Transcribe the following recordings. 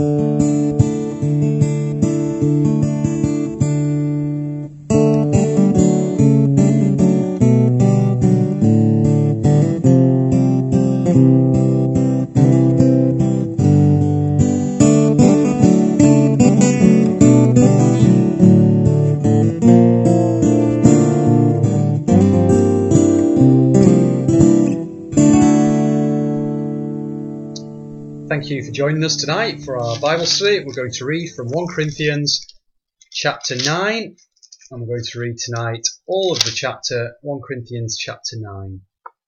Thank you for joining us tonight for our Bible study. We're going to read from 1 Corinthians chapter 9, and we're going to read tonight all of the chapter, 1 Corinthians chapter 9.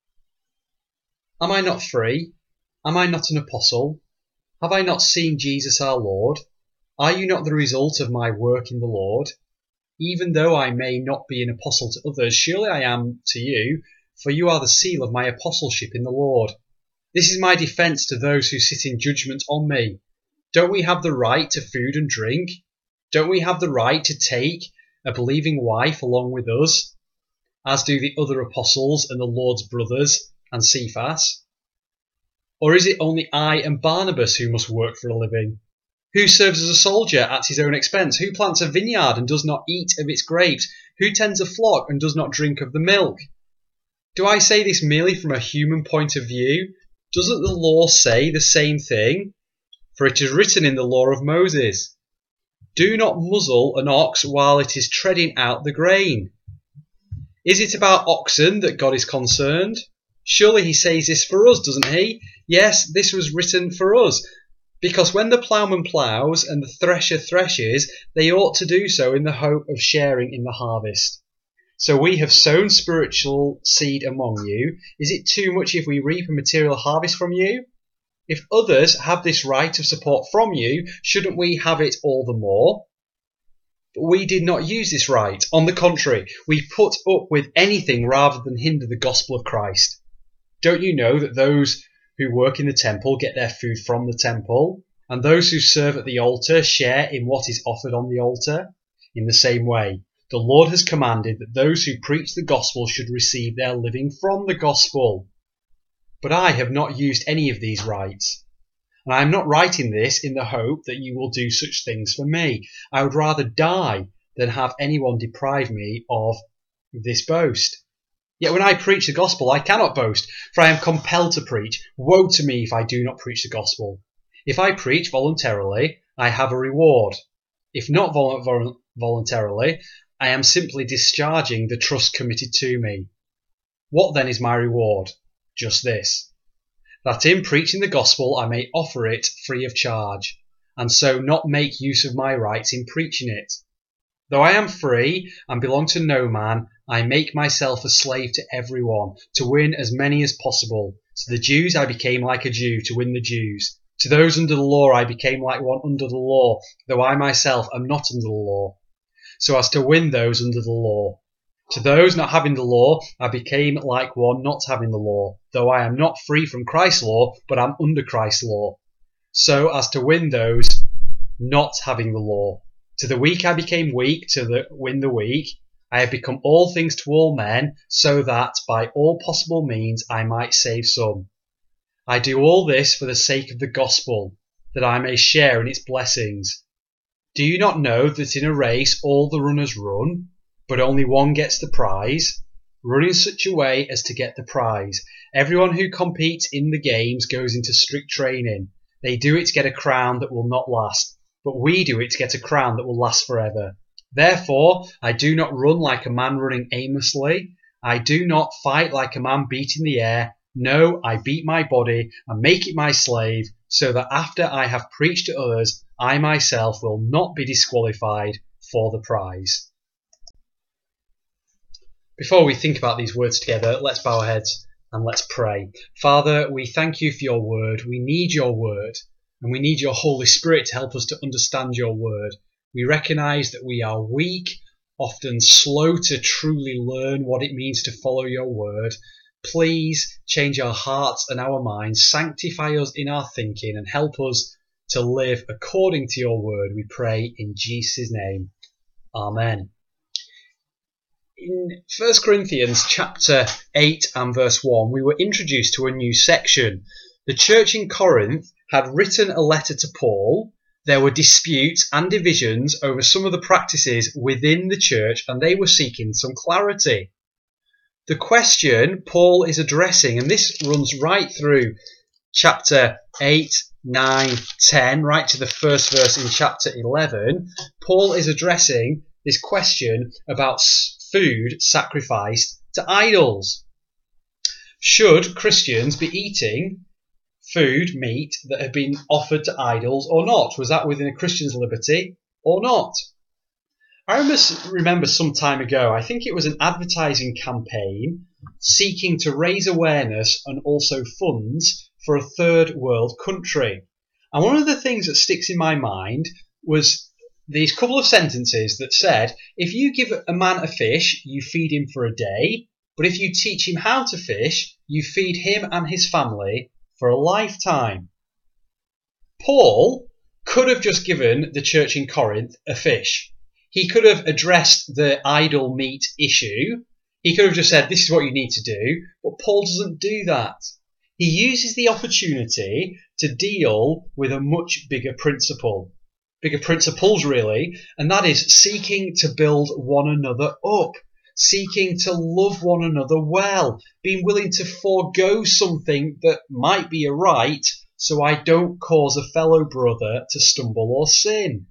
Am I not free? Am I not an apostle? Have I not seen Jesus our Lord? Are you not the result of my work in the Lord? Even though I may not be an apostle to others, surely I am to you, for you are the seal of my apostleship in the Lord. This is my defence to those who sit in judgment on me. Don't we have the right to food and drink? Don't we have the right to take a believing wife along with us, as do the other apostles and the Lord's brothers and Cephas? Or is it only I and Barnabas who must work for a living? Who serves as a soldier at his own expense? Who plants a vineyard and does not eat of its grapes? Who tends a flock and does not drink of the milk? Do I say this merely from a human point of view? Doesn't the law say the same thing? For it is written in the law of Moses, do not muzzle an ox while it is treading out the grain. Is it about oxen that God is concerned? Surely he says this for us, doesn't he? Yes, this was written for us. Because when the ploughman ploughs and the thresher threshes, they ought to do so in the hope of sharing in the harvest. So we have sown spiritual seed among you. Is it too much if we reap a material harvest from you? If others have this right of support from you, shouldn't we have it all the more? But we did not use this right. On the contrary, we put up with anything rather than hinder the gospel of Christ. Don't you know that those who work in the temple get their food from the temple, and those who serve at the altar share in what is offered on the altar? In the same way, the Lord has commanded that those who preach the gospel should receive their living from the gospel. But I have not used any of these rights. And I am not writing this in the hope that you will do such things for me. I would rather die than have anyone deprive me of this boast. Yet when I preach the gospel, I cannot boast, for I am compelled to preach. Woe to me if I do not preach the gospel. If I preach voluntarily, I have a reward. If not voluntarily, I am simply discharging the trust committed to me. What then is my reward? Just this, that in preaching the gospel I may offer it free of charge, and so not make use of my rights in preaching it. Though I am free and belong to no man, I make myself a slave to everyone, to win as many as possible. To the Jews I became like a Jew, to win the Jews. To those under the law I became like one under the law, though I myself am not under the law, so as to win those under the law. To those not having the law, I became like one not having the law, though I am not free from Christ's law, but am under Christ's law, so as to win those not having the law. To the weak I became weak, to win the weak. I have become all things to all men, so that by all possible means I might save some. I do all this for the sake of the gospel, that I may share in its blessings. Do you not know that in a race all the runners run, but only one gets the prize? Run in such a way as to get the prize. Everyone who competes in the games goes into strict training. They do it to get a crown that will not last, but we do it to get a crown that will last forever. Therefore, I do not run like a man running aimlessly. I do not fight like a man beating the air. No, I beat my body and make it my slave, so that after I have preached to others, I myself will not be disqualified for the prize. Before we think about these words together, let's bow our heads and let's pray. Father, we thank you for your word. We need your word, and we need your Holy Spirit to help us to understand your word. We recognise that we are weak, often slow to truly learn what it means to follow your word. Please change our hearts and our minds, sanctify us in our thinking, and help us to live according to your word. We pray in Jesus' name. Amen. In 1 Corinthians chapter 8 and verse 1, we were introduced to a new section. The church in Corinth had written a letter to Paul, there were disputes and divisions over some of the practices within the church, and they were seeking some clarity. The question Paul is addressing, and this runs right through chapter 8, 9, 10, right to the first verse in chapter 11, Paul is addressing this question about food sacrificed to idols. Should Christians be eating food, meat, that had been offered to idols or not? Was that within a Christian's liberty or not? I remember some time ago, I think it was an advertising campaign seeking to raise awareness and also funds for a third world country. And one of the things that sticks in my mind was these couple of sentences that said, if you give a man a fish, you feed him for a day, but if you teach him how to fish, you feed him and his family for a lifetime. Paul could have just given the church in Corinth a fish. He could have addressed the idol meat issue. He could have just said, this is what you need to do. But Paul doesn't do that. He uses the opportunity to deal with a much bigger principles really, and that is seeking to build one another up, seeking to love one another well, being willing to forego something that might be a right so I don't cause a fellow brother to stumble or sin.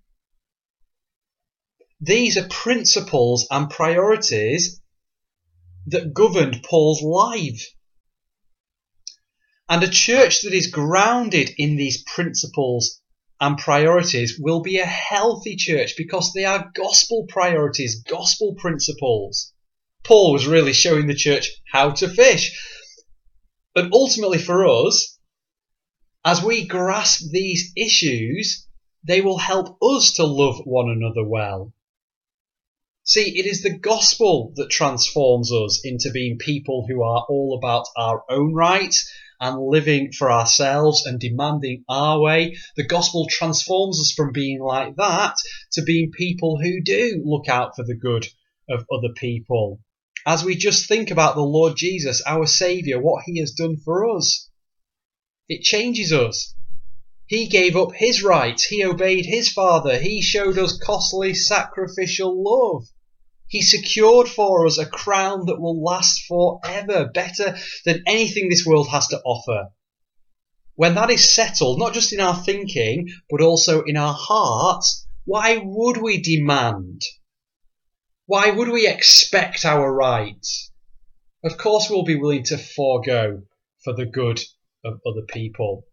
These are principles and priorities that governed Paul's life. And a church that is grounded in these principles and priorities will be a healthy church because they are gospel priorities, gospel principles. Paul was really showing the church how to fish. And ultimately for us, as we grasp these issues, they will help us to love one another well. See, it is the gospel that transforms us into being people who are all about our own rights and living for ourselves and demanding our way. The gospel transforms us from being like that to being people who do look out for the good of other people. As we just think about the Lord Jesus, our Saviour, what he has done for us, it changes us. He gave up his rights. He obeyed his Father. He showed us costly sacrificial love. He secured for us a crown that will last forever, better than anything this world has to offer. When that is settled, not just in our thinking, but also in our hearts, why would we demand? Why would we expect our rights? Of course we'll be willing to forego for the good of other people.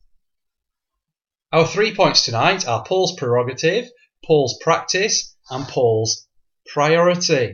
Our 3 points tonight are Paul's prerogative, Paul's practice, and Paul's priority.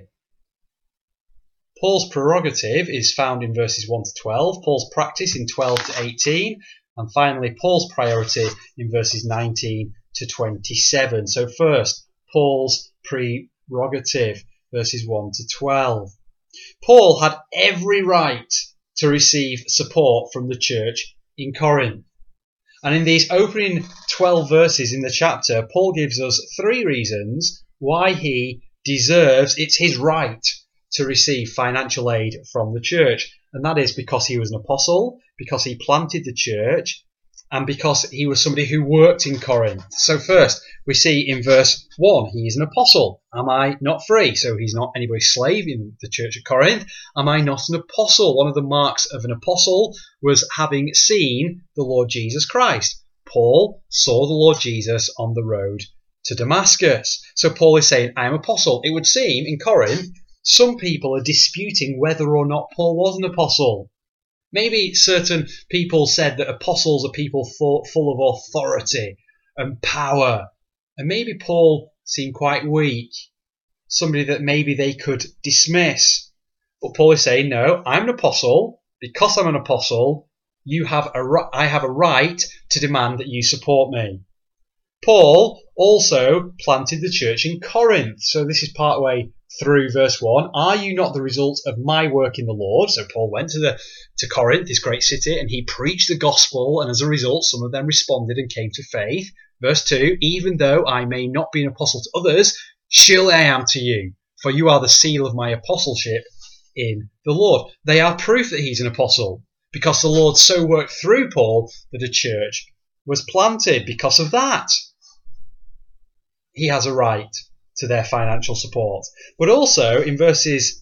Paul's prerogative is found in verses 1 to 12, Paul's practice in 12 to 18, and finally Paul's priority in verses 19 to 27. So first, Paul's prerogative, verses 1 to 12. Paul had every right to receive support from the church in Corinth. And in these opening 12 verses in the chapter, Paul gives us 3 reasons why he deserves, it's his right to receive financial aid from the church. And that is because he was an apostle, because he planted the church, and because he was somebody who worked in Corinth. So first, we see in verse 1, he is an apostle. Am I not free? So he's not anybody's slave in the church at Corinth. Am I not an apostle? One of the marks of an apostle was having seen the Lord Jesus Christ. Paul saw the Lord Jesus on the road to Damascus. So Paul is saying, I am an apostle. It would seem in Corinth, some people are disputing whether or not Paul was an apostle. Maybe certain people said that apostles are people full of authority and power. And maybe Paul seemed quite weak, somebody that maybe they could dismiss. But Paul is saying, no, I'm an apostle. Because I'm an apostle, I have a right to demand that you support me. Paul also planted the church in Corinth. So this is part way through verse 1. Are you not the result of my work in the Lord? So Paul went to Corinth, this great city, and he preached the gospel, and as a result some of them responded and came to faith. Verse 2, even though I may not be an apostle to others, surely I am to you, for you are the seal of my apostleship in the Lord. They are proof that he's an apostle, because the Lord so worked through Paul that a church was planted because of that. he has a right to their financial support. But also in verses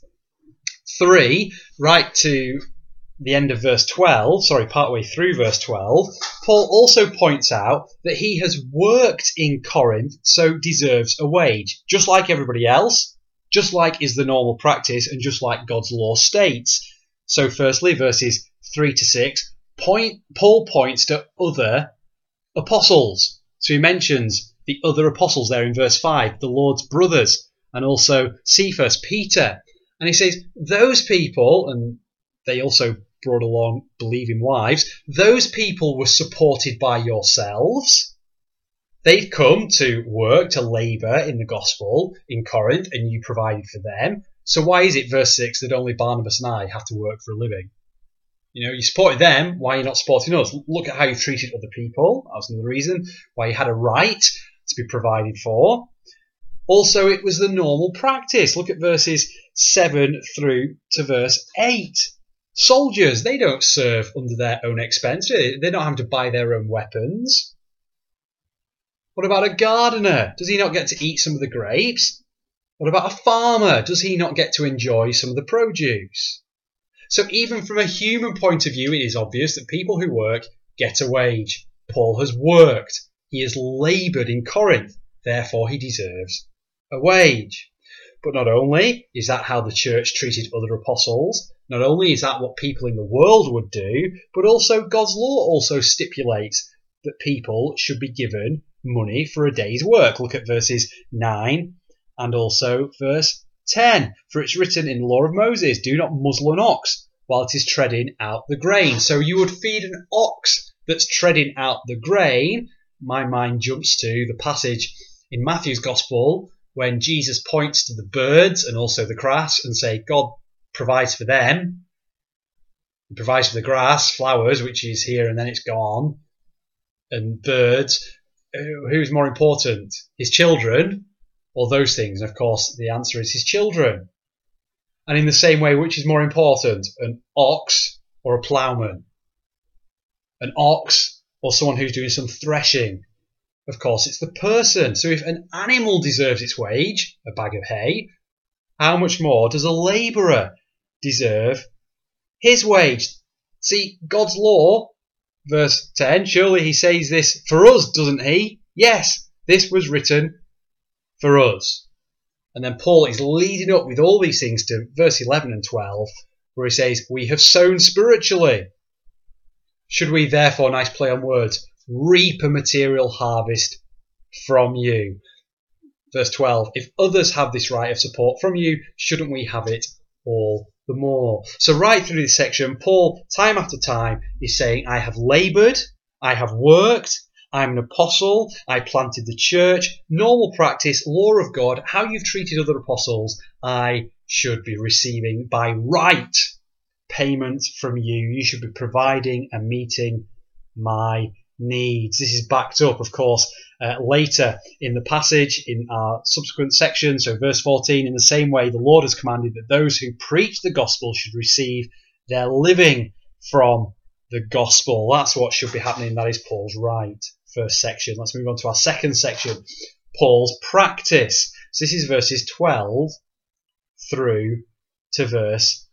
3 right to the end of verse 12, partway through verse 12, Paul also points out that he has worked in Corinth, so deserves a wage, just like everybody else, just like is the normal practice, and just like God's law states. So firstly, verses 3 to 6, Paul points to other apostles. So he mentions the other apostles there in verse 5, the Lord's brothers, and also Cephas, Peter. And he says, those people, and they also brought along believing wives, those people were supported by yourselves. They've come to work, to labour in the gospel in Corinth, and you provided for them. So why is it, verse 6, that only Barnabas and I have to work for a living? You supported them, why are you not supporting us? Look at how you've treated other people. That was another reason why you had a right to be provided for. Also, it was the normal practice. Look at verses 7 through to verse 8. Soldiers, they don't serve under their own expense. They're not having to buy their own weapons. What about a gardener? Does he not get to eat some of the grapes? What about a farmer? Does he not get to enjoy some of the produce? So even from a human point of view, it is obvious that people who work get a wage. Paul has worked. He has laboured in Corinth. Therefore, he deserves a wage. But not only is that how the church treated other apostles, not only is that what people in the world would do, but also God's law also stipulates that people should be given money for a day's work. Look at verses 9 and also verse 10. For it's written in the law of Moses, do not muzzle an ox while it is treading out the grain. So you would feed an ox that's treading out the grain. My mind jumps to the passage in Matthew's Gospel when Jesus points to the birds and also the grass and say, God provides for them. He provides for the grass, flowers, which is here and then it's gone, and birds. Who's more important? His children or those things? And of course, the answer is his children. And in the same way, which is more important? An ox or a ploughman? An ox or someone who's doing some threshing? Of course, it's the person. So if an animal deserves its wage, a bag of hay, how much more does a labourer deserve his wage? See, God's law, verse 10, surely he says this for us, doesn't he? Yes, this was written for us. And then Paul is leading up with all these things to verse 11 and 12, where he says, we have sown spiritually. Should we therefore, nice play on words, reap a material harvest from you? Verse 12, if others have this right of support from you, shouldn't we have it all the more? So right through this section, Paul, time after time, is saying, I have laboured, I have worked, I'm an apostle, I planted the church, normal practice, law of God, how you've treated other apostles, I should be receiving by right payment from you. You should be providing and meeting my needs. This is backed up, of course, later in the passage in our subsequent section. So verse 14, in the same way the Lord has commanded that those who preach the gospel should receive their living from the gospel. That's what should be happening. That is Paul's right. First section. Let's move on to our second section, Paul's practice. So this is verses 12 through to verse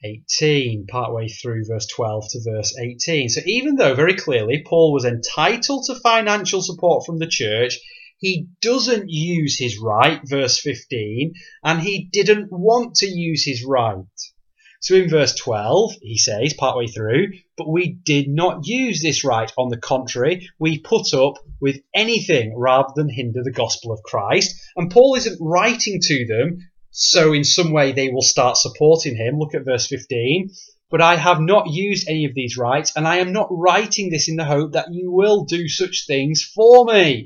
18, partway through verse 12 to verse 18. So even though very clearly Paul was entitled to financial support from the church, he doesn't use his right, verse 15, and he didn't want to use his right. So in verse 12, he says, partway through, but we did not use this right. On the contrary, we put up with anything rather than hinder the gospel of Christ. And Paul isn't writing to them so in some way they will start supporting him. Look at verse 15. But I have not used any of these rights, and I am not writing this in the hope that you will do such things for me.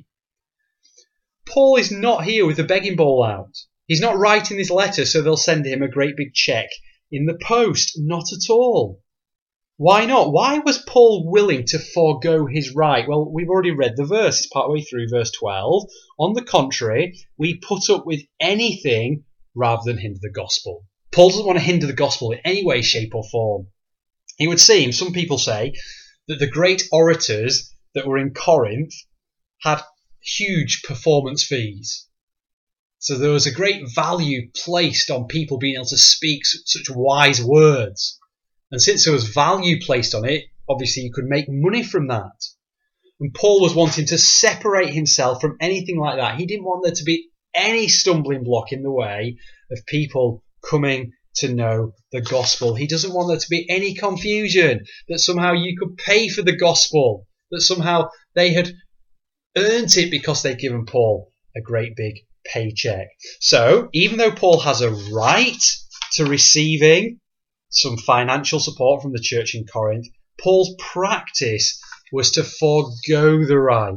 Paul is not here with the begging bowl out. He's not writing this letter so they'll send him a great big cheque in the post. Not at all. Why not? Why was Paul willing to forego his right? Well, we've already read the verse. It's partway through verse 12. On the contrary, we put up with anything rather than hinder the gospel. Paul doesn't want to hinder the gospel in any way, shape or form. It would seem, some people say, that the great orators that were in Corinth had huge performance fees. So there was a great value placed on people being able to speak such wise words. And since there was value placed on it, obviously you could make money from that. And Paul was wanting to separate himself from anything like that. He didn't want there to be any stumbling block in the way of people coming to know the gospel. He doesn't want there to be any confusion that somehow you could pay for the gospel, that somehow they had earned it because they'd given Paul a great big paycheck. So even though Paul has a right to receiving some financial support from the church in Corinth, Paul's practice was to forego the right.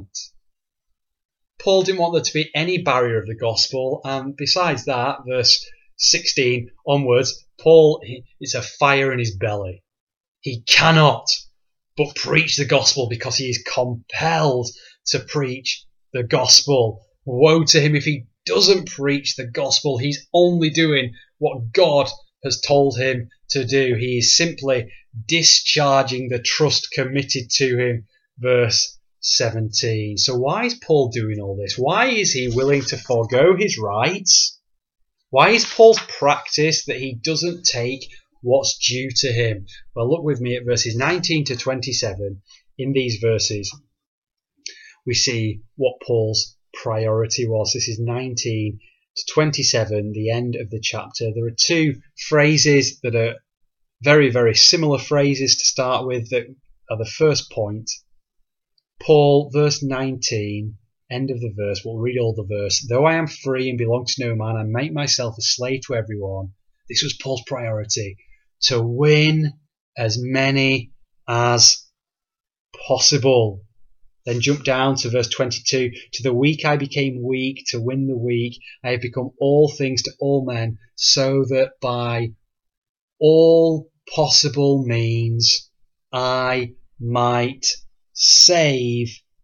Paul didn't want there to be any barrier of the gospel, and besides that, verse 16 onwards, Paul, it's a fire in his belly. He cannot but preach the gospel because he is compelled to preach the gospel. Woe to him if he doesn't preach the gospel. He's only doing what God has told him to do. He is simply discharging the trust committed to him. Verse 17. So why is Paul doing all this? Why is he willing to forego his rights? Why is Paul's practice that he doesn't take what's due to him? Well, look with me at verses 19 to 27. In these verses, we see what Paul's priority was. This is 19 to 27, the end of the chapter. There are two phrases that are very, very similar phrases to start with that are the first point. Paul, verse 19, end of the verse, we'll read all the verse. Though I am free and belong to no man, I make myself a slave to everyone. This was Paul's priority, to win as many as possible. Then jump down to verse 22. To the weak I became weak, to win the weak. I have become all things to all men, so that by all possible means I might save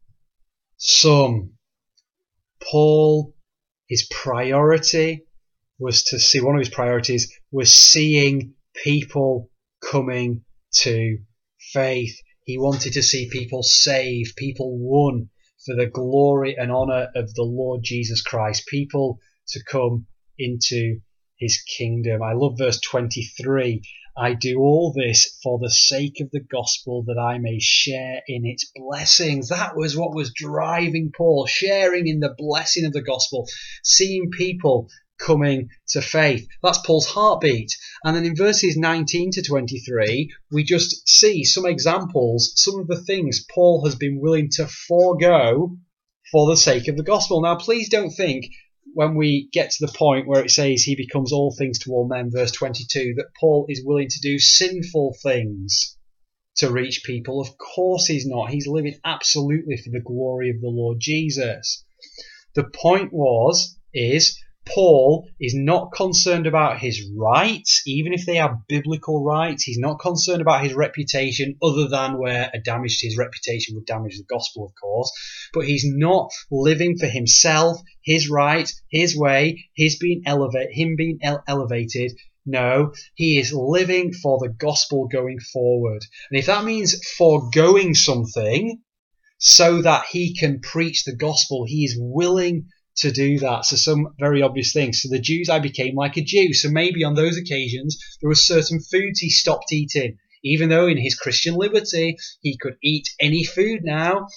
some. Paul, his priority was to see, one of his priorities was seeing people coming to faith. He wanted to see people saved, people won for the glory and honour of the Lord Jesus Christ, people to come into his kingdom. I love verse 23. I do all this for the sake of the gospel, that I may share in its blessings. That was what was driving Paul, sharing in the blessing of the gospel, seeing people coming to faith. That's Paul's heartbeat. And then in verses 19 to 23, we just see some examples, some of the things Paul has been willing to forego for the sake of the gospel. Now, please don't think when we get to the point where it says he becomes all things to all men, verse 22, that Paul is willing to do sinful things to reach people. Of course he's not. He's living absolutely for the glory of the Lord Jesus. The point is Paul is not concerned about his rights, even if they are biblical rights. He's not concerned about his reputation, other than where a damage to his reputation would damage the gospel, of course. But he's not living for himself, his rights, his way, him being elevated. No, he is living for the gospel going forward. And if that means foregoing something so that he can preach the gospel, he is willing to do that. So some very obvious things. So the Jews, I became like a Jew. So maybe on those occasions there were certain foods he stopped eating, even though in his Christian liberty he could eat any food now.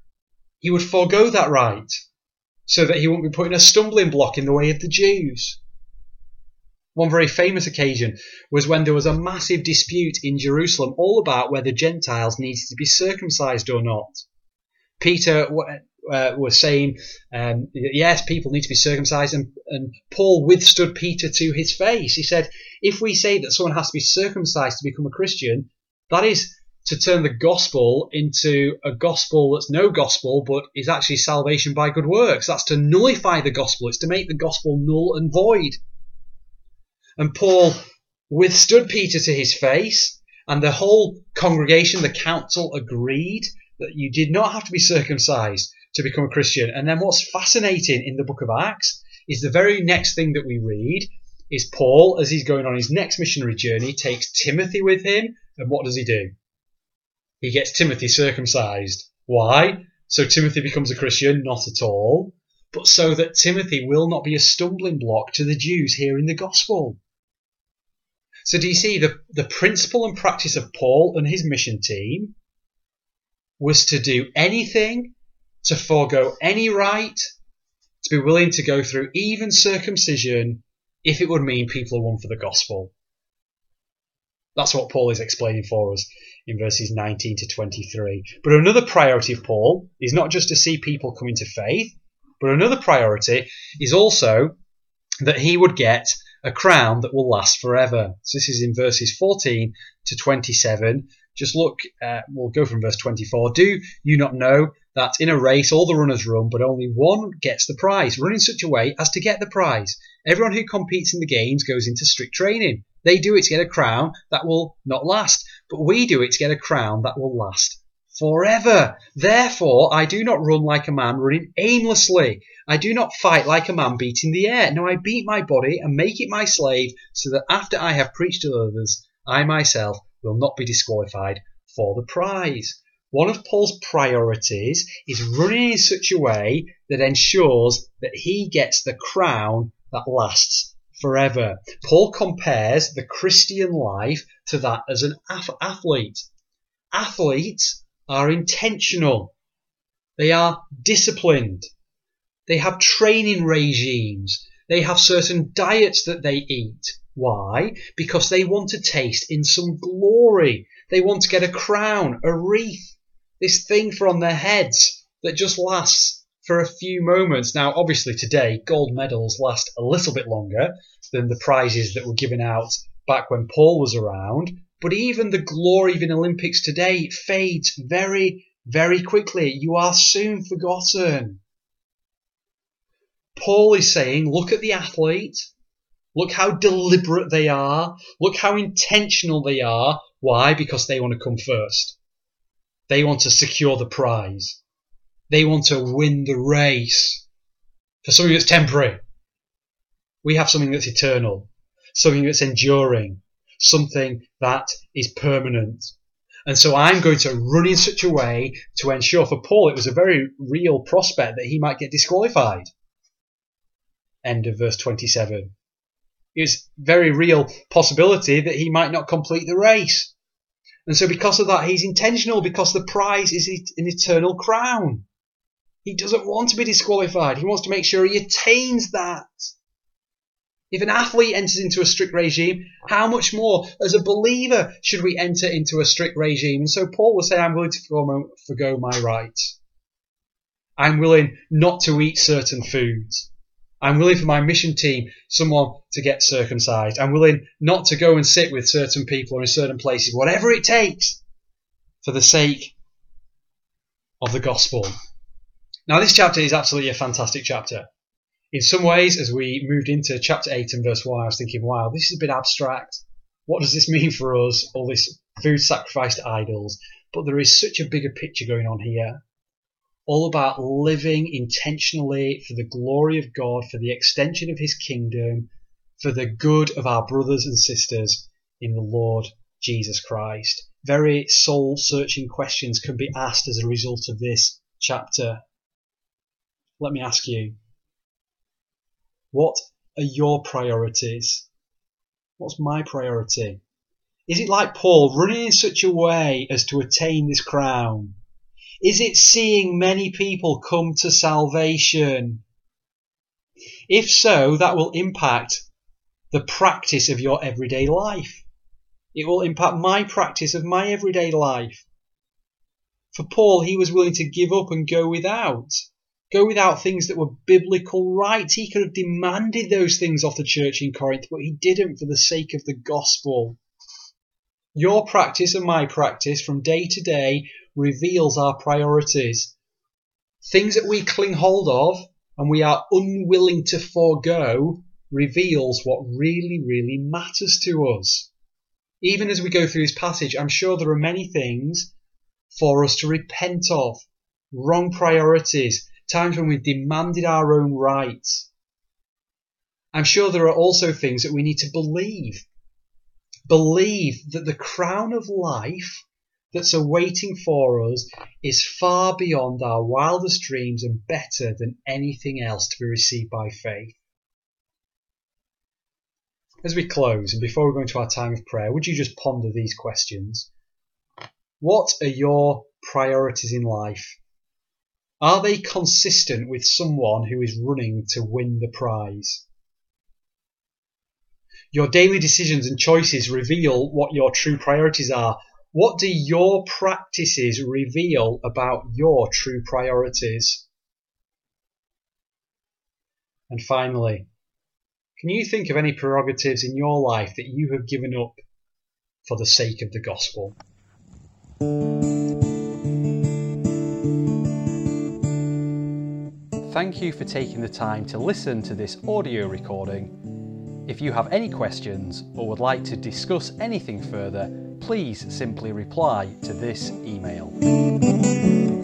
He would forego that right so that he wouldn't be putting a stumbling block in the way of the Jews. One very famous occasion was when there was a massive dispute in Jerusalem all about whether Gentiles needed to be circumcised or not. Peter was saying, yes, people need to be circumcised, and Paul withstood Peter to his face. He said, if we say that someone has to be circumcised to become a Christian, that is to turn the gospel into a gospel that's no gospel, but is actually salvation by good works. That's to nullify the gospel. It's to make the gospel null and void. And Paul withstood Peter to his face, and the whole congregation, the council, agreed that you did not have to be circumcised to become a Christian. And then what's fascinating in the book of Acts is the very next thing that we read is Paul, as he's going on his next missionary journey, takes Timothy with him, and what does he do? He gets Timothy circumcised. Why? so Timothy becomes a Christian? Not at all. But so that Timothy will not be a stumbling block to the Jews hearing the gospel. So do you see the principle and practice of Paul and his mission team was to do anything, to forego any right, to be willing to go through even circumcision if it would mean people are won for the gospel. That's what Paul is explaining for us in verses 19 to 23. But another priority of Paul is not just to see people come into faith, but another priority is also that he would get a crown that will last forever. So this is in verses 14 to 27. Just look, we'll go from verse 24. Do you not know that in a race all the runners run, but only one gets the prize? Run in such a way as to get the prize. Everyone who competes in the games goes into strict training. They do it to get a crown that will not last, but we do it to get a crown that will last forever. Therefore, I do not run like a man running aimlessly. I do not fight like a man beating the air. No, I beat my body and make it my slave, so that after I have preached to others, I myself will not be disqualified for the prize. One of Paul's priorities is running in such a way that ensures that he gets the crown that lasts forever. Paul compares the Christian life to that as an athlete. Athletes are intentional. They are disciplined. They have training regimes. They have certain diets that they eat. Why? Because they want to taste in some glory. They want to get a crown, a wreath, this thing for on their heads that just lasts for a few moments. Now, obviously today, gold medals last a little bit longer than the prizes that were given out back when Paul was around. But even the glory of an Olympics today fades very, very quickly. You are soon forgotten. Paul is saying, look at the athlete. Look how deliberate they are. Look how intentional they are. Why? Because they want to come first. They want to secure the prize. They want to win the race. For something that's temporary, we have something that's eternal, something that's enduring, something that is permanent. And so I'm going to run in such a way to ensure, for Paul, it was a very real prospect that he might get disqualified. End of verse 27. It was a very real possibility that he might not complete the race. And so because of that, he's intentional, because the prize is an eternal crown. He doesn't want to be disqualified. He wants to make sure he attains that. If an athlete enters into a strict regime, how much more as a believer should we enter into a strict regime? And so Paul will say, I'm willing to forgo my rights. I'm willing not to eat certain foods. I'm willing for my mission team, someone to get circumcised. I'm willing not to go and sit with certain people or in certain places, whatever it takes, for the sake of the gospel. Now, this chapter is absolutely a fantastic chapter. In some ways, as we moved into chapter 8 and verse 1, I was thinking, wow, this is a bit abstract. What does this mean for us, all this food sacrificed to idols? But there is such a bigger picture going on here. All about living intentionally for the glory of God, for the extension of his kingdom, for the good of our brothers and sisters in the Lord Jesus Christ. Very soul-searching questions can be asked as a result of this chapter. Let me ask you, what are your priorities? What's my priority? Is it like Paul, running in such a way as to attain this crown? Is it seeing many people come to salvation? If so, that will impact the practice of your everyday life. It will impact my practice of my everyday life. For Paul, he was willing to give up and go without things that were biblical rights. He could have demanded those things off the church in Corinth, but he didn't for the sake of the gospel. Your practice and my practice from day to day reveals our priorities. Things that we cling hold of and we are unwilling to forego reveals what really, really matters to us. Even as we go through this passage, I'm sure there are many things for us to repent of. Wrong priorities, times when we've demanded our own rights. I'm sure there are also things that we need to believe. Believe that the crown of life that's awaiting for us is far beyond our wildest dreams and better than anything else to be received by faith. As we close, and before we go into our time of prayer, would you just ponder these questions? What are your priorities in life? Are they consistent with someone who is running to win the prize? Your daily decisions and choices reveal what your true priorities are. What do your practices reveal about your true priorities? And finally, can you think of any prerogatives in your life that you have given up for the sake of the gospel? Thank you for taking the time to listen to this audio recording. If you have any questions or would like to discuss anything further, please simply reply to this email.